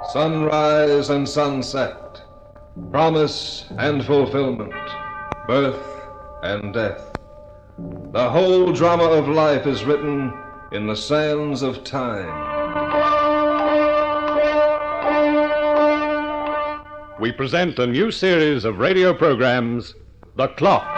Sunrise and sunset, promise and fulfillment, birth and death. The whole drama of life is written in the sands of time. We present a new series of radio programs, The Clock.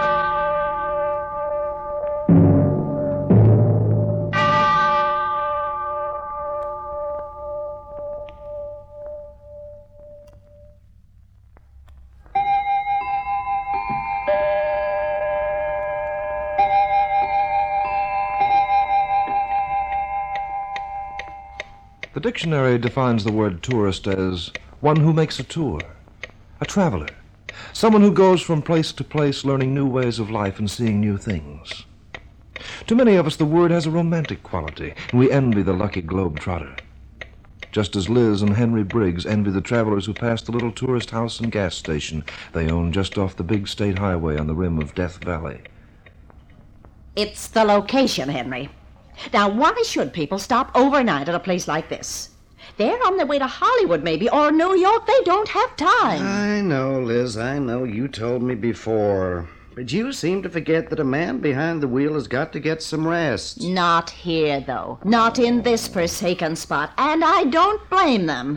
The dictionary defines the word tourist as one who makes a tour, a traveler, someone who goes from place to place learning new ways of life and seeing new things. To many of us, the word has a romantic quality, and we envy the lucky globe-trotter. Just as Liz and Henry Briggs envy the travelers who pass the little tourist house and gas station they own just off the big state highway on the rim of Death Valley. It's the location, Henry. Now, why should people stop overnight at a place like this? They're on their way to Hollywood, maybe, or New York. They don't have time. I know, Liz, I know. You told me before. But you seem to forget that a man behind the wheel has got to get some rest. Not here, though. Not in this forsaken spot. And I don't blame them.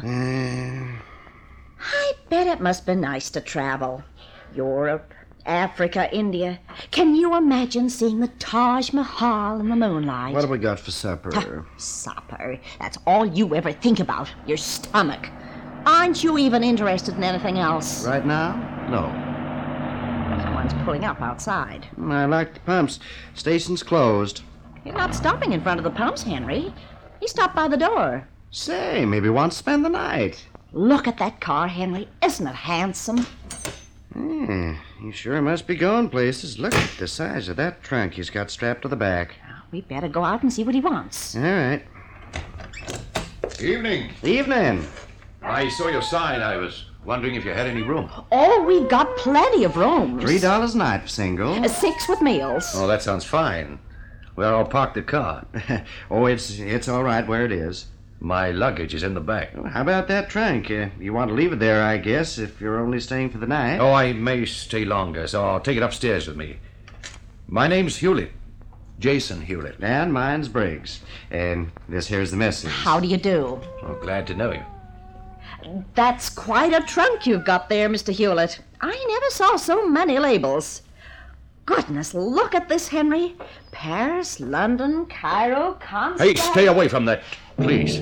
I bet it must be nice to travel. Europe, Africa, India. Can you imagine seeing the Taj Mahal in the moonlight? What have we got for supper? Supper? That's all you ever think about, your stomach. Aren't you even interested in anything else? Right now? No. Someone's pulling up outside. I like the pumps. Station's closed. You're not stopping in front of the pumps, Henry. He stopped by the door. Say, maybe he wants to spend the night. Look at that car, Henry. Isn't it handsome? He sure must be going places. Look at the size of that trunk he's got strapped to the back. We better go out and see what he wants. All right. Evening. Evening. I saw your sign. I was wondering if you had any room. Oh, we've got plenty of rooms. $3 a night for single. 6 with meals. Oh, that sounds fine. Where I'll park the car. Oh, it's all right where it is. My luggage is in the back. Well, how about that trunk? You want to leave it there, I guess, if you're only staying for the night. Oh, I may stay longer, so I'll take it upstairs with me. My name's Hewlett. Jason Hewlett. And mine's Briggs. And this here's the message. How do you do? Oh, glad to know you. That's quite a trunk you've got there, Mr. Hewlett. I never saw so many labels. Goodness, look at this, Henry. Paris, London, Cairo, Constantinople. Hey, stay away from that, please.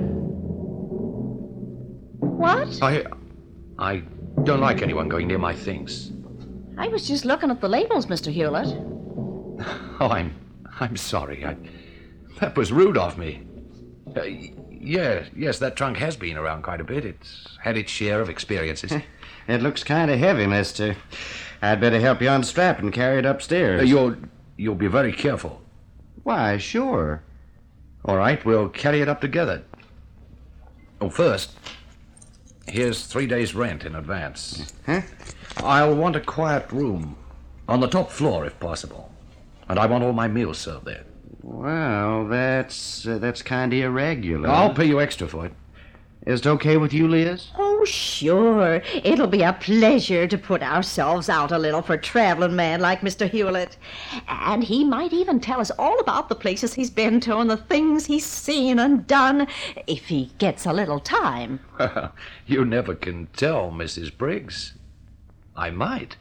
What? I don't like anyone going near my things. I was just looking at the labels, Mr. Hewlett. Oh, I'm sorry. That was rude of me. Yes, that trunk has been around quite a bit. It's had its share of experiences. It looks kind of heavy, mister. I'd better help you unstrap and carry it upstairs. You'll be very careful. Why, sure. All right, we'll carry it up together. Oh, first, here's 3 days' rent in advance. Huh? I'll want a quiet room on the top floor, if possible. And I want all my meals served there. Well, that's kind of irregular. I'll pay you extra for it. Is it okay with you, Liz? Oh, sure. It'll be a pleasure to put ourselves out a little for a traveling man like Mr. Hewlett. And he might even tell us all about the places he's been to and the things he's seen and done, if he gets a little time. You never can tell, Mrs. Briggs. I might.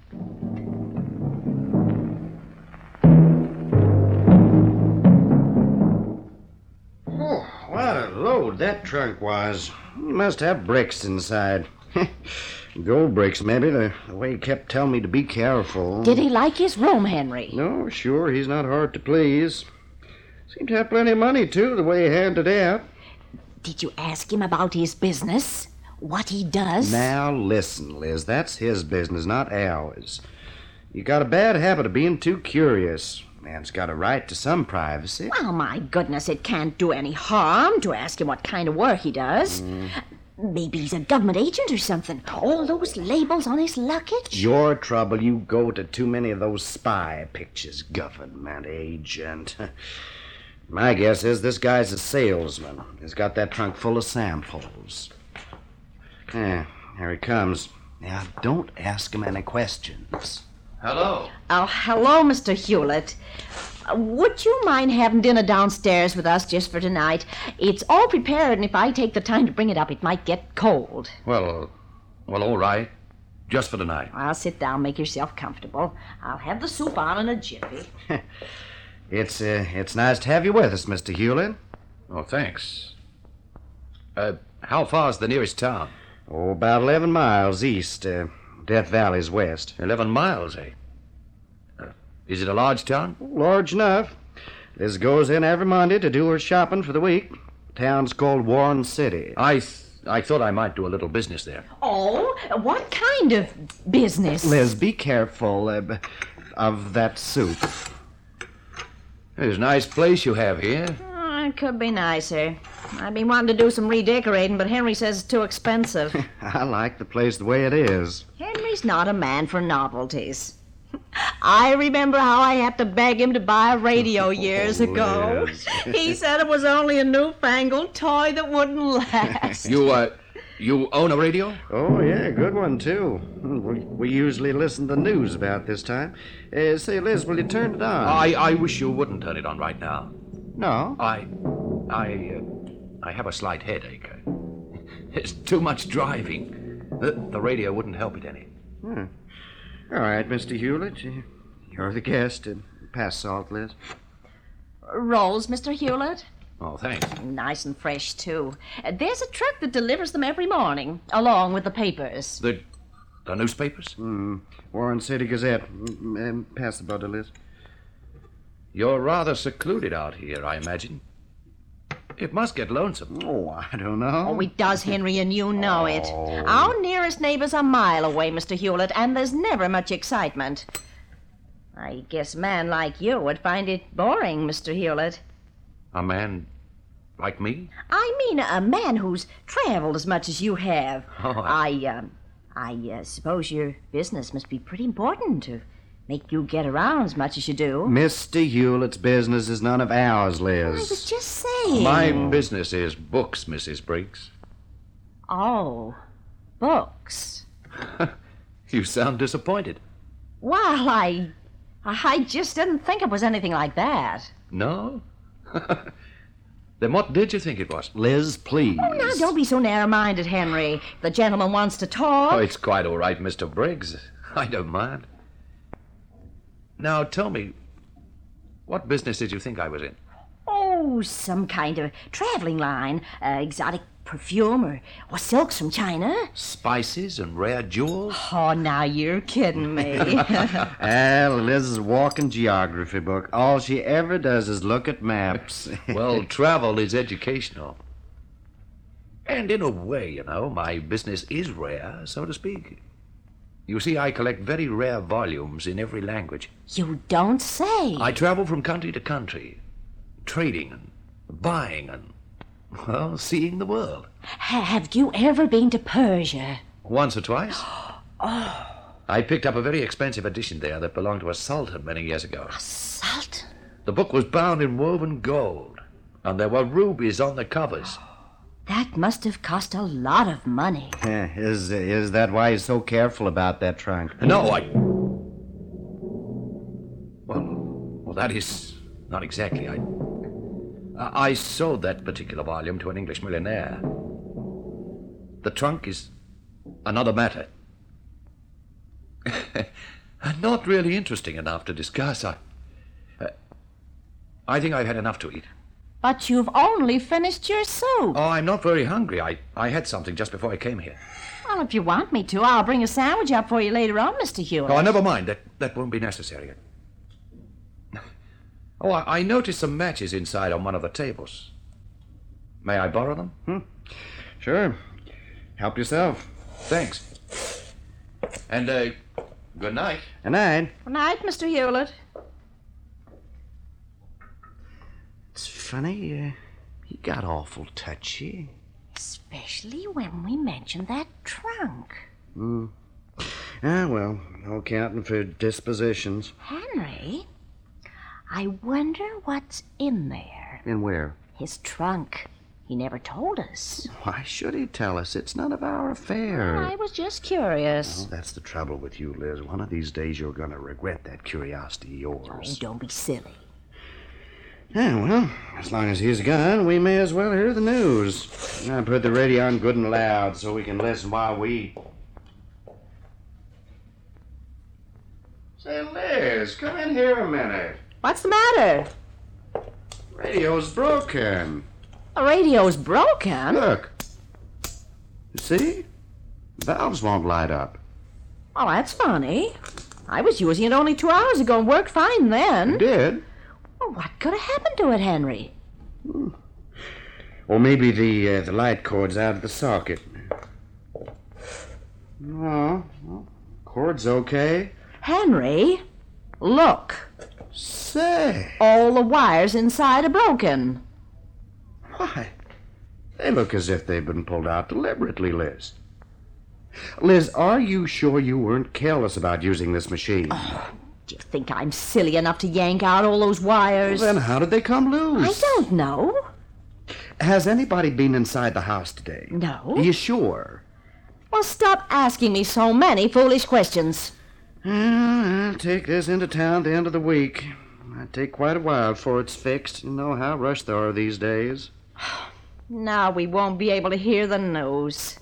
Oh, what a load that trunk was. You must have bricks inside. Gold bricks, maybe, the way he kept telling me to be careful. Did he like his room, Henry? No, sure, he's not hard to please. Seemed to have plenty of money, too, the way he handed it out. Did you ask him about his business? What he does? Now, listen, Liz, that's his business, not ours. You got a bad habit of being too curious. Man's got a right to some privacy. Well, my goodness, it can't do any harm to ask him what kind of work he does. Maybe he's a government agent or something. All those labels on his luggage. Your trouble, you go to too many of those spy pictures. Government agent. My guess is this guy's a salesman. He's got that trunk full of samples. Yeah, here he comes. Now, don't ask him any questions. Hello. Oh, hello, Mr. Hewlett. Would you mind having dinner downstairs with us just for tonight? It's all prepared, and if I take the time to bring it up, it might get cold. Well, all right. Just for tonight. I'll sit down, make yourself comfortable. I'll have the soup on in a jiffy. It's nice to have you with us, Mr. Hewlett. Oh, thanks. How far's the nearest town? Oh, about 11 miles east. Death Valley's west. 11 miles, eh? Is it a large town? Large enough. Liz goes in every Monday to do her shopping for the week. Town's called Warren City. I thought I might do a little business there. Oh, what kind of business? Liz, be careful of that soup. It's a nice place you have here. Oh, it could be nicer. I've been wanting to do some redecorating, but Henry says it's too expensive. I like the place the way it is. Henry's not a man for novelties. I remember how I had to beg him to buy a radio years ago. Liz. He said it was only a newfangled toy that wouldn't last. You own a radio? Oh, yeah, good one, too. We usually listen to the news about this time. Say, Liz, will you turn it on? I wish you wouldn't turn it on right now. No? I have a slight headache. It's too much driving. The radio wouldn't help it any. All right, Mr. Hewlett. You're the guest. Pass salt, Liz. Rolls, Mr. Hewlett? Oh, thanks. Nice and fresh, too. There's a truck that delivers them every morning, along with the papers. The newspapers? Warren City Gazette. Pass the butter, Liz. You're rather secluded out here, I imagine. It must get lonesome. Oh, I don't know. Oh, it does, Henry, and you know it. Our nearest neighbor's a mile away, Mr. Hewlett, and there's never much excitement. I guess a man like you would find it boring, Mr. Hewlett. A man like me? I mean a man who's traveled as much as you have. Oh, I suppose your business must be pretty important to make you get around as much as you do. Mr. Hewlett's business is none of ours, I was Liz. just saying. My business is books, Mrs. Briggs. Oh, books. You sound disappointed. Well, I just didn't think it was anything like that. No? Then what did you think it was? Liz, please. Oh, now, don't be so narrow-minded, Henry. If the gentleman wants to talk. Oh, it's quite all right, Mr. Briggs. I don't mind. Now, tell me, what business did you think I was in? Oh, some kind of traveling line. Exotic perfume or silks from China. Spices and rare jewels? Oh, now you're kidding me. Liz is a walking geography book. All she ever does is look at maps. Well, travel is educational. And in a way, you know, my business is rare, so to speak. You see, I collect very rare volumes in every language. You don't say. I travel from country to country, trading and buying and, well, seeing the world. Have you ever been to Persia? Once or twice. I picked up a very expensive edition there that belonged to a sultan many years ago. Sultan? The book was bound in woven gold, and there were rubies on the covers. That must have cost a lot of money. Is that why he's so careful about that trunk? No, Well, that is not exactly. I sold that particular volume to an English millionaire. The trunk is another matter. Not really interesting enough to discuss. I think I've had enough to eat. But you've only finished your soup. Oh, I'm not very hungry. I had something just before I came here. Well, if you want me to, I'll bring a sandwich up for you later on, Mr. Hewlett. Oh, never mind. That won't be necessary. Oh, I noticed some matches inside on one of the tables. May I borrow them? Sure. Help yourself. Thanks. And, good night. Good night. Good night, Mr. Hewlett. It's funny, he got awful touchy. Especially when we mentioned that trunk. Well, no counting for dispositions. Henry, I wonder what's in there. In where? His trunk. He never told us. Why should he tell us? It's none of our affair. I was just curious. Well, that's the trouble with you, Liz. One of these days you're going to regret that curiosity of Oh, yours. don't be silly. Yeah, well, as long as he's gone, we may as well hear the news. Now put the radio on good and loud so we can listen while we eat. Say, Liz, come in here a minute. What's the matter? Radio's broken. The radio's broken. Look. See? Valves won't light up. Oh, that's funny. I was using it only 2 hours ago and worked fine then. It did. Well, what could have happened to it, Henry? Or maybe the light cord's out of the socket. No, well, cord's okay. Henry, look. Say, All the wires inside are broken. why? They look as if they've been pulled out deliberately, Liz. Liz, are you sure you weren't careless about using this machine? Do you think I'm silly enough to yank out all those wires? Then how did they come I loose? don't know. Has anybody been inside the house today? No. Are you sure? Well, stop asking me so many foolish questions. I'll take this into town at the end of the week. Might take quite a while before it's fixed. You know how rushed they are these days. Now we won't be able to hear the news.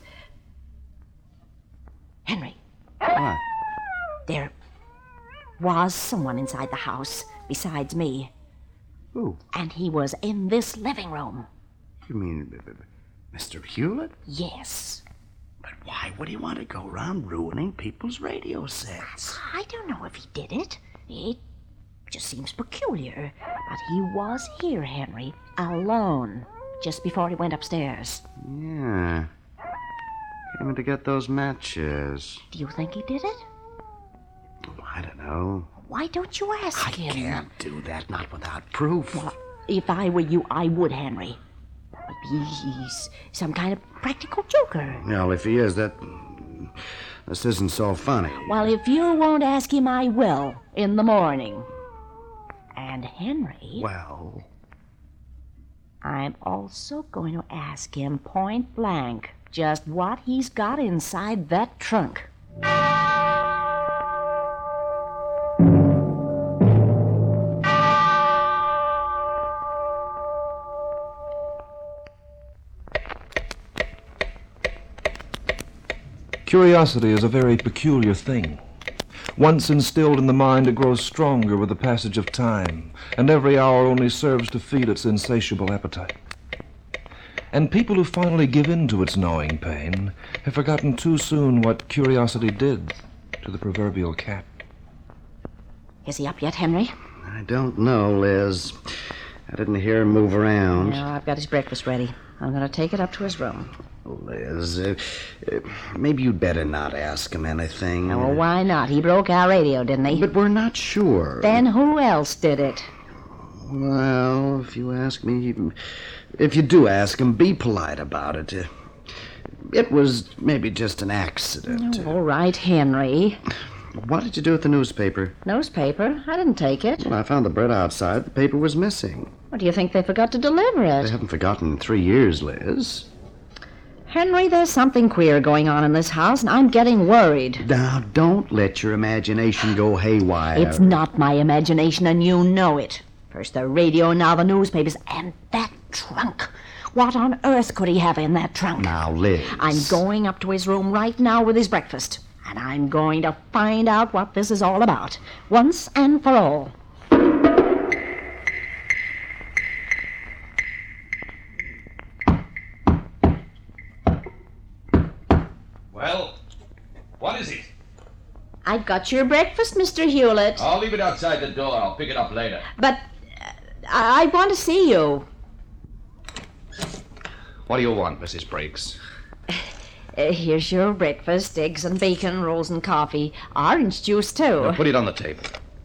Henry, What? there was someone inside the house besides me, Who? and he was in this living room. You mean Mr. Hewlett? Yes. But why would he want to go around ruining people's radio sets? I don't know if he did it. It just seems peculiar. But he was here, Henry, alone, just before he went upstairs. Yeah. Came in to get those matches. Do you think he did it? Oh, I don't know. Why don't you ask I him? can't do that, not without proof. Well, if I were you, I would, Henry. Maybe he's some kind of practical joker. Well, if he is, this isn't so funny. Well, if you won't ask him, I will in the morning. And Henry, Well, I'm also going to ask him point blank just what he's got inside that trunk. Curiosity is a very peculiar thing. Once instilled in the mind, it grows stronger with the passage of time, and every hour only serves to feed its insatiable appetite. And people who finally give in to its gnawing pain have forgotten too soon what curiosity did to the proverbial cat. Is he up yet, Henry? I don't know, Liz. I didn't hear him move around. No, I've got his breakfast ready. I'm going to take it up to his room. Liz, maybe you'd better not ask him anything. Oh, why not? He broke our radio, didn't he? But we're not sure. Then who else did it? Well, if you ask me, if you do ask him, be polite about it. It was maybe just an accident. All right, Henry. What did you do with the newspaper? Newspaper? I didn't take it. Well, I found the bread outside. The paper was missing. What do you think they forgot to deliver They it? haven't forgotten in 3 years, Liz. Henry, there's something queer going on in this house, and I'm getting worried. Now, don't let your imagination go haywire. It's not my imagination, and you know it. First the radio, now the newspapers, and that trunk. What on earth could he have in that trunk? Now, Liz. I'm going up to his room right now with his breakfast, and I'm going to find out what this is all about, once and for all. Well, what is it? I've got your breakfast, Mr. Hewlett, I'll leave it outside the door. I'll pick it up later. but I want to see you. What do you want, Mrs. Briggs? Here's your breakfast, eggs and bacon, rolls and coffee, orange juice, too. Now, put it on the table.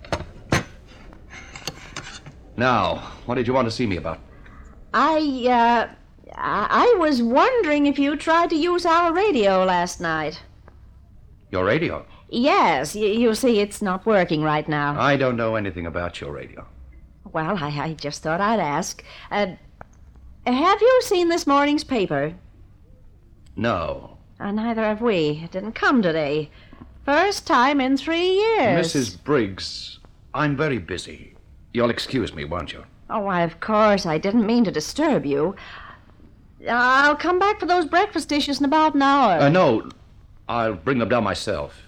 Now, what did you want to see me about? I was wondering if you tried to use our radio last night. Your radio? Yes, you see, it's not working right now. I don't know anything about your radio. Well, I just thought I'd ask. Have you seen this morning's paper? No. Neither have we. It didn't come today. First time in 3 years. Mrs. Briggs, I'm very busy. You'll excuse me, won't you? Oh, why, of course. I didn't mean to disturb you. I'll come back for those breakfast dishes in about an hour. No. I'll bring them down myself.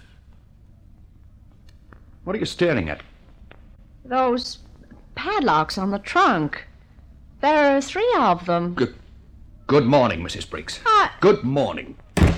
What are you staring at? Those padlocks on the trunk. There are 3 of them. Good morning, Mrs. Briggs. Good morning.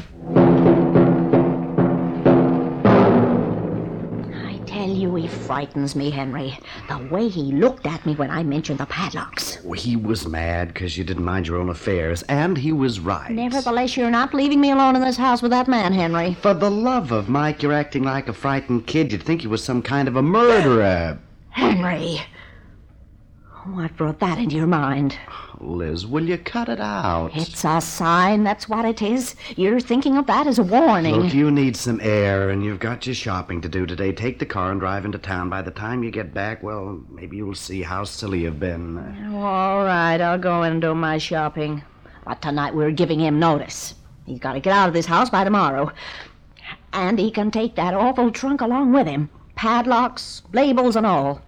I tell you, he frightens me, Henry. The way he looked at me when I mentioned the padlocks. He was mad because you didn't mind your own affairs, and he was right. Nevertheless, you're not leaving me alone in this house with that man, Henry. For the love of Mike, you're acting like a frightened kid. You'd think he was some kind of a murderer. Henry. What brought that into your mind? Liz, will you cut it out? It's a sign, that's what it is. You're thinking of that as a warning. Look, you need some air, and you've got your shopping to do today. Take the car and drive into town. By the time you get back, well, maybe you'll see how silly you've been. All right, I'll go in and do my shopping. But tonight we're giving him notice. He's got to get out of this house by tomorrow. And he can take that awful trunk along with him. Padlocks, labels, and all.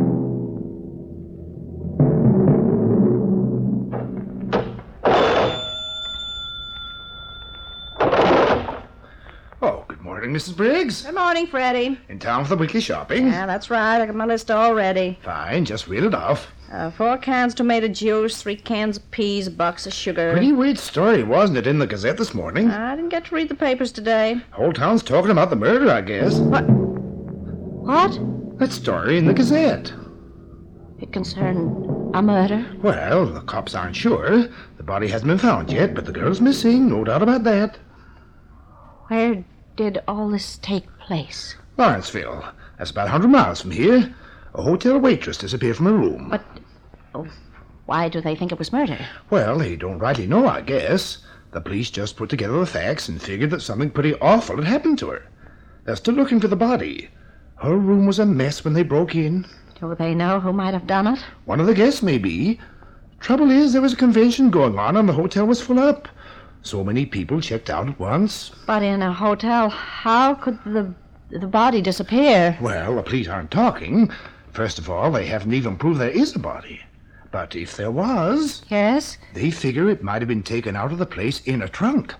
Mrs. Briggs? Good morning, Freddie. In town for the weekly shopping? Yeah, that's right. I got my list all ready. Fine, just read it off. 4 cans tomato juice, 3 cans of peas, a box of sugar. Pretty weird story, wasn't it, in the Gazette this morning? I didn't get to read the papers today. Whole town's talking about the murder, I guess. What? That story in the Gazette. It concerned a murder? Well, the cops aren't sure. The body hasn't been found yet, but the girl's missing, no doubt about that. Where did all this take place? Lawrenceville. That's about 100 miles from here. A hotel waitress disappeared from her room. But why do they think it was murder? Well, they don't rightly know, I guess. The police just put together the facts and figured that something pretty awful had happened to her. They're still looking for the body. Her room was a mess when they broke in. Do they know who might have done it? One of the guests, maybe. Trouble is, there was a convention going on and the hotel was full up. So many people checked out at once. But in a hotel, how could the body disappear? Well, the police aren't talking. First of all, they haven't even proved there is a body. But if there was... Yes? They figure it might have been taken out of the place in a trunk.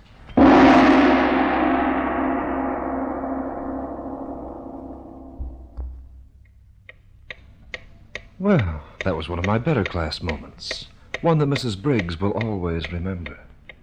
Well, that was one of my better class moments. One that Mrs. Briggs will always remember.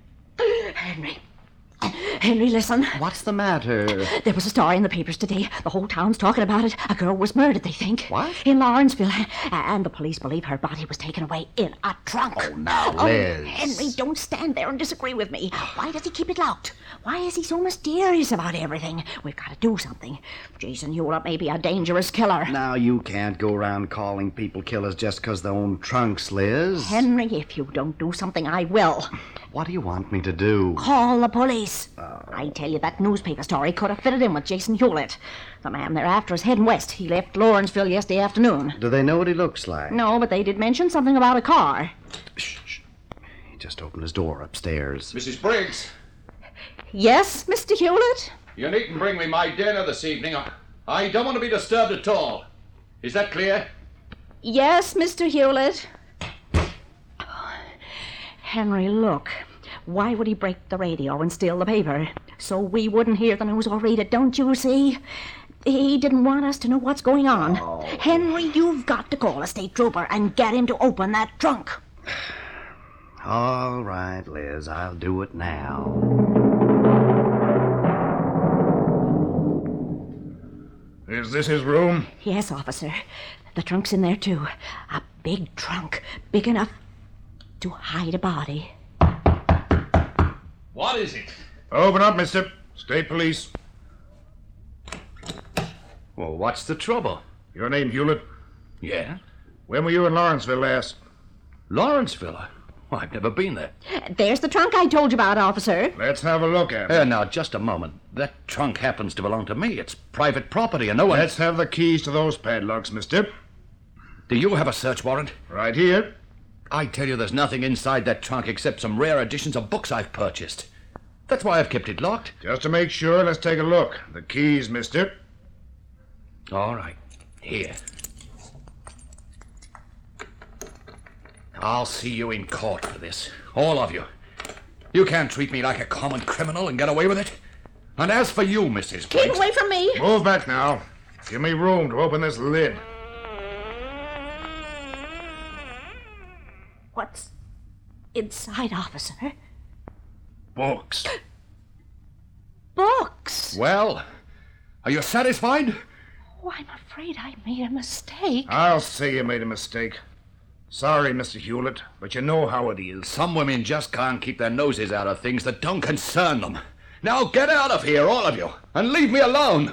Henry, listen. What's the matter? There was a story in the papers today. The whole town's talking about it. A girl was murdered, they think. What? In Lawrenceville. And the police believe her body was taken away in a trunk. Oh, now, Liz. Henry, don't stand there and disagree with me. Why does he keep it locked? Why is he so mysterious about everything? We've got to do something. Jason Hewlett may be a dangerous killer. Now, you can't go around calling people killers just because they own trunks, Liz. Henry, if you don't do something, I will. What do you want me to do? Call the police. I tell you, that newspaper story could have fitted in with Jason Hewlett. The man they're after is heading west. He left Lawrenceville yesterday afternoon. Do they know what he looks like? No, but they did mention something about a car. Shh. He just opened his door upstairs. Mrs. Briggs, Yes, Mr. Hewlett? you needn't bring me my dinner this evening. I don't want to be disturbed at all. Is that clear? Yes, Mr. Hewlett. Henry, look. Why would he break the radio and steal the paper? So we wouldn't hear the news or read it, don't you see? He didn't want us to know what's going on. Oh. Henry, you've got to call a state trooper and get him to open that trunk. All right, Liz, I'll do it now. Is this his room? Yes, officer. The trunk's in there, too. A big trunk, big enough to hide a body. What is it? Open up, mister. State police. Well, what's the trouble? Your name, Hewlett? Yeah? When were you in Lawrenceville last? Lawrenceville? Well, I've never been there. There's the trunk I told you about, officer. Let's have a look at it. Now, just a moment. That trunk happens to belong to me. It's private property and no one... Let's have the keys to those padlocks, mister. Do you have a search warrant? Right here. I tell you, there's nothing inside that trunk except some rare editions of books I've purchased. That's why I've kept it locked. Just to make sure, let's take a look. The keys, mister. All right. Here. I'll see you in court for this. All of you. You can't treat me like a common criminal and get away with it. And as for you, Mrs. Briggs... Keep away from me! Move back now. Give me room to open this lid. What's inside, officer? Books. Books! Well, are you satisfied? Oh, I'm afraid I made a mistake. I'll say you made a mistake. Sorry, Mr. Hewlett, but you know how it is. Some women just can't keep their noses out of things that don't concern them. Now get out of here, all of you, and leave me alone.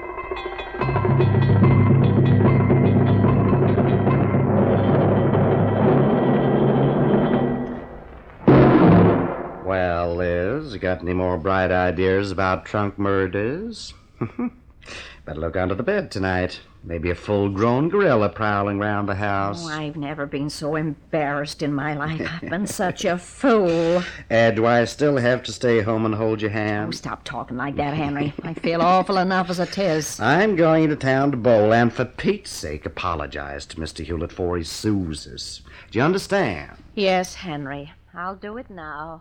Well, Liz, you got any more bright ideas about trunk murders? Better look under the bed tonight. Maybe a full-grown gorilla prowling around the house. Oh, I've never been so embarrassed in my life. I've been such a fool. Do I still have to stay home and hold your Oh, hand? stop talking like that, Henry. I feel awful enough as it is. I'm going to town to bowl, and for Pete's sake, apologize to Mr. Hewlett for his Suses. Do you understand? Yes, Henry. I'll do it now.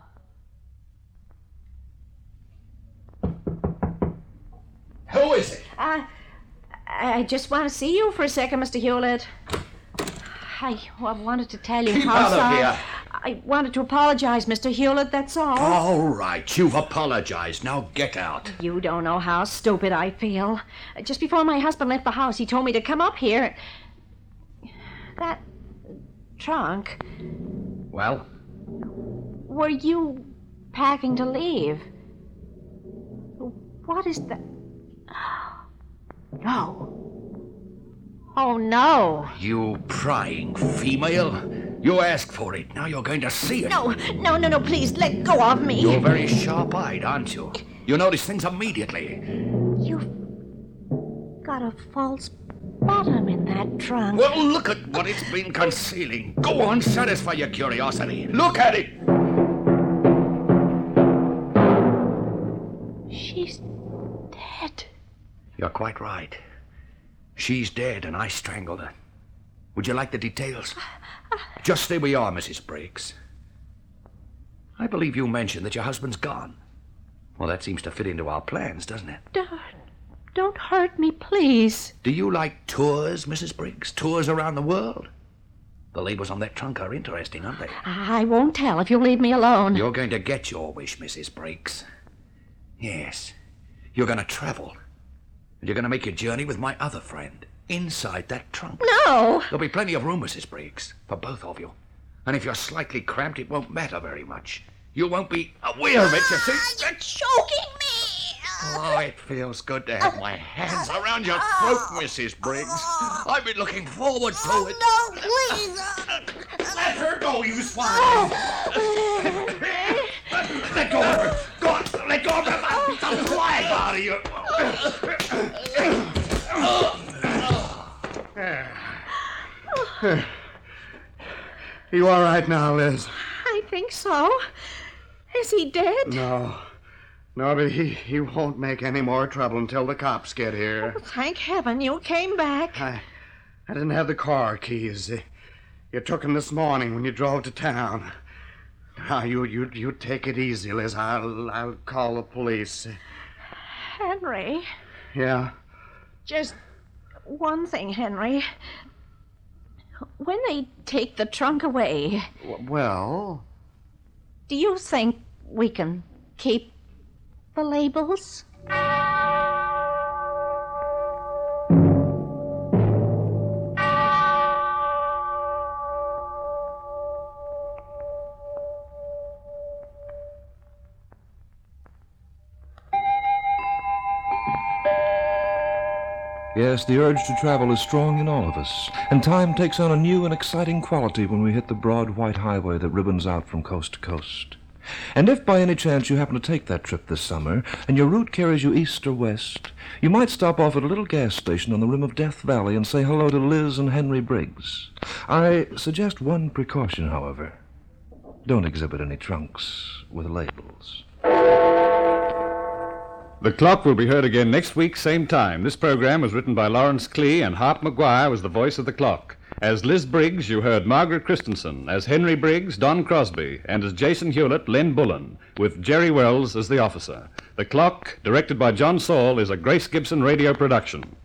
Who is it? I just want to see you for a second, Mr. Hewlett. I wanted to tell you Keep how out of sorry... here. I wanted to apologize, Mr. Hewlett, that's all. All right, you've apologized. Now get out. You don't know how stupid I feel. Just before my husband left the house, he told me to come up here. That trunk... Well? Were you packing to leave? What is that? No. Oh, no. You prying female. You asked for it. Now you're going to see it. No, please, let go of me. You're very sharp-eyed, aren't you? You notice things immediately. You've got a false bottom in that trunk. Well, look at what it's been concealing. Go on, satisfy your curiosity. Look at it. She's dead. You're quite right. She's dead, and I strangled her. Would you like the details? Just stay where you are, Mrs. Briggs. I believe you mentioned that your husband's gone. Well, that seems to fit into our plans, doesn't it? Don't hurt me, please. Do you like tours, Mrs. Briggs? Tours around the world? The labels on that trunk are interesting, aren't they? I won't tell if you'll leave me alone. You're going to get your wish, Mrs. Briggs. Yes. You're going to travel. And you're going to make your journey with my other friend, inside that trunk. No! There'll be plenty of room, Mrs. Briggs, for both of you. And if you're slightly cramped, it won't matter very much. You won't be aware of it, you see. You're choking me! Oh, it feels good to have my hands around your throat, Mrs. Briggs. I've been looking forward to it. No, please! Let her go, you swine! Let go of her! Go on, let go of her! I'll beat the flag out of you! You all right now, Liz? I think so. Is he dead? No, but he won't make any more trouble until the cops get here. Oh, thank heaven you came back. I didn't have the car keys. You took them this morning when you drove to town. Now, you take it easy, Liz. I'll call the police. Henry, Yeah? just one thing, Henry. When they take the trunk away, Well? do you think we can keep the labels? Yes, the urge to travel is strong in all of us, and time takes on a new and exciting quality when we hit the broad white highway that ribbons out from coast to coast. And if by any chance you happen to take that trip this summer, and your route carries you east or west, you might stop off at a little gas station on the rim of Death Valley and say hello to Liz and Henry Briggs. I suggest one precaution, however. Don't exhibit any trunks with labels. The Clock will be heard again next week, same time. This program was written by Lawrence Klee, and Hart McGuire was the voice of the Clock. As Liz Briggs, you heard Margaret Christensen. As Henry Briggs, Don Crosby. And as Jason Hewlett, Len Bullen, with Jerry Wells as the officer. The Clock, directed by John Saul, is a Grace Gibson radio production.